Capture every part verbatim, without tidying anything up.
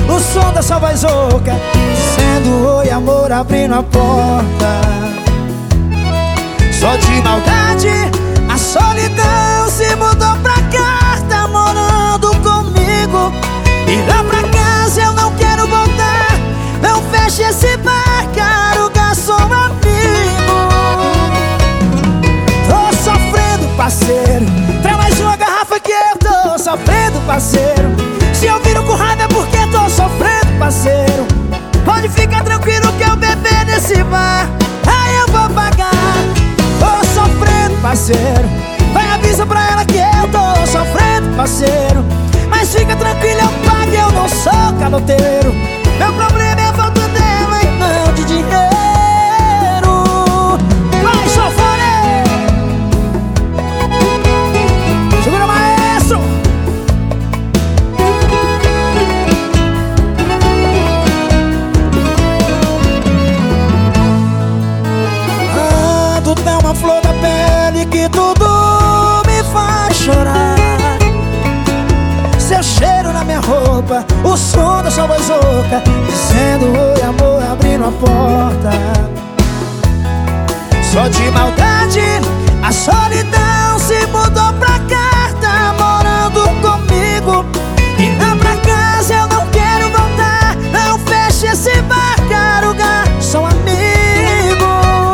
o som da sua voz rouca, dizendo oi amor, abrindo a porta. Só de maldade, a solidão se mudou pra carta, morando comigo. E lá pra casa eu não quero voltar. Não feche esse bar, caro garçom amigo. Tô sofrendo, parceiro, traz mais uma garrafa que eu tô sofrendo, parceiro. Se eu viro com raiva é porque tô sofrendo, parceiro. Pode ficar tranquilo que eu beber nesse bar, aí eu vou pagar. Tô sofrendo, parceiro, vai avisa pra ela que eu tô sofrendo, parceiro. Mas fica tranquilo, eu pago, eu não sou caloteiro. Meu problema é a falta dela e não de dinheiro. Vai, sofrer! Segura, maestro! Ah, tu tem uma flor da pele que tudo me faz chorar. Seu cheiro na minha roupa, o som da sua voz rouca, dizendo oi amor, abrindo a porta. Só de maldade, a solidão se mudou pra carta, morando comigo. E lá pra casa eu não quero voltar. Não feche esse bar, caro garçom amigo.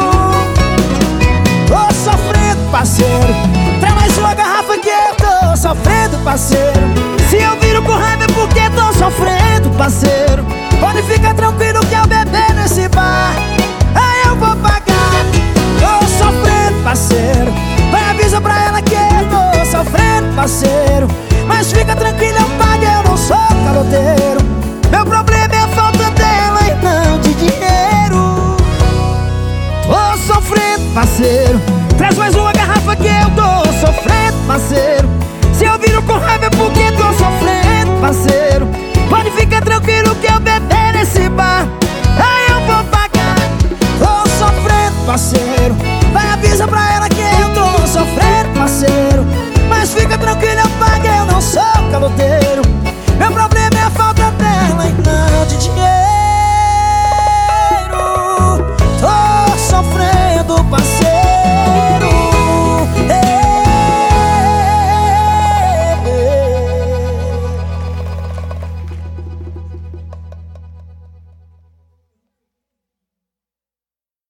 Tô sofrendo, parceiro, traz mais uma garrafa que eu tô sofrendo, parceiro. Se eu viro com raiva é porque tô sofrendo, parceiro. Pode ficar tranquilo que eu beber nesse bar, aí eu vou pagar. Tô sofrendo, parceiro, vai avisa pra ela que eu tô sofrendo, parceiro. Mas fica tranquilo, eu pago, eu não sou caloteiro. Meu problema é a falta dela e não de dinheiro. Tô sofrendo, parceiro, traz mais uma garrafa que eu tô sofrendo, parceiro. Se eu viro com raiva é porque tô sofrendo, parceiro. Pode ficar tranquilo que eu beber nesse bar, aí eu vou pagar. Tô sofrendo, parceiro,